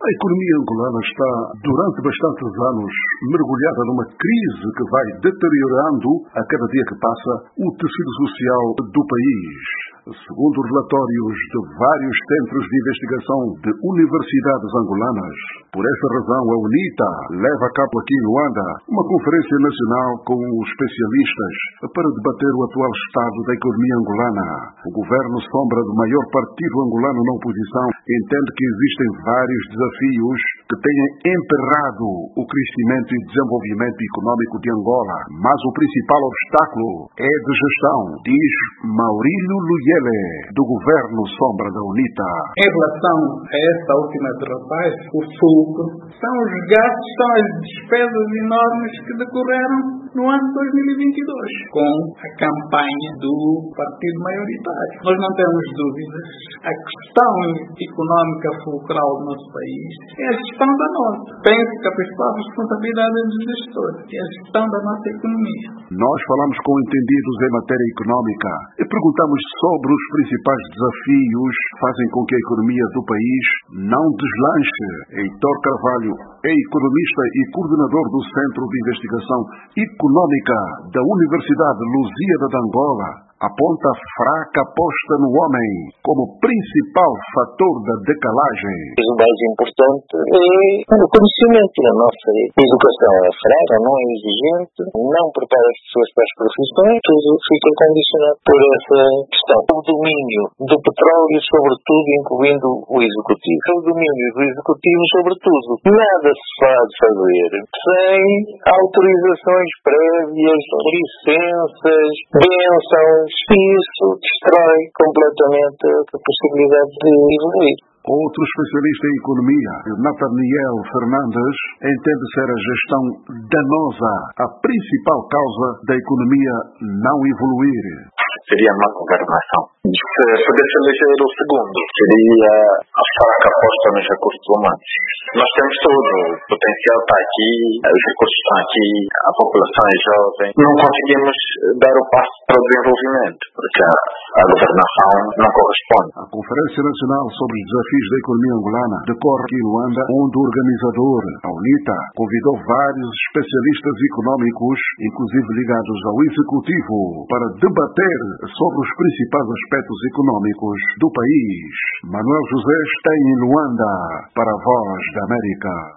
A economia angolana está, durante bastantes anos, mergulhada numa crise que vai deteriorando, a cada dia que passa, o tecido social do país. Segundo relatórios de vários centros de investigação de universidades angolanas. Por essa razão, a UNITA leva a cabo aqui em Luanda uma conferência nacional com especialistas para debater o atual estado da economia angolana. O governo sombra do maior partido angolano na oposição entende que existem vários desafios que têm emperrado o crescimento e desenvolvimento econômico de Angola. Mas o principal obstáculo é de gestão, diz Maurílio Luyele, do governo sombra da UNITA. Em relação a esta última derrapagem, o fulcro são os gastos, são as despesas enormes que decorreram no ano 2022, com a campanha do partido maioritário. Nós não temos dúvidas. A questão económica fulcral do nosso país é a gestão da nossa. Penso que a principal responsabilidade é dos gestores, é a gestão da nossa economia. Nós falamos com entendidos em matéria económica e perguntamos sobre os principais desafios que fazem com que a economia do país não deslanche. Heitor Carvalho é economista e coordenador do Centro de Investigação Económica da Universidade Lusíada de Angola. Aponta a fraca aposta no homem como principal fator da decalagem. O mais importante é o conhecimento. A nossa educação é fraca, não é exigente, não prepara as pessoas para as profissões, tudo fica condicionado por essa questão. O domínio do petróleo, sobretudo, incluindo o executivo. O domínio do executivo, sobretudo. Nada se pode fazer sem autorizações prévias, licenças, bênçãos. Isso destrói completamente a possibilidade de evoluir. Outro especialista em economia, Nathaniel Fernandes, entende ser a gestão danosa a principal causa da economia não evoluir. Seria a má governação. Se pudesse eleger o segundo, seria a fraca aposta nos recursos humanos. Nós temos tudo, o potencial está aqui, os recursos estão aqui, a população é jovem. Não conseguimos dar o passo para o desenvolvimento, porque a governação não corresponde. A Conferência Nacional sobre os Desafios da Economia Angolana decorre aqui em Luanda, onde o organizador, a UNITA, convidou vários especialistas económicos, inclusive ligados ao Executivo, para debater sobre os principais aspectos económicos do país. Manuel José está em Luanda para a Voz da América.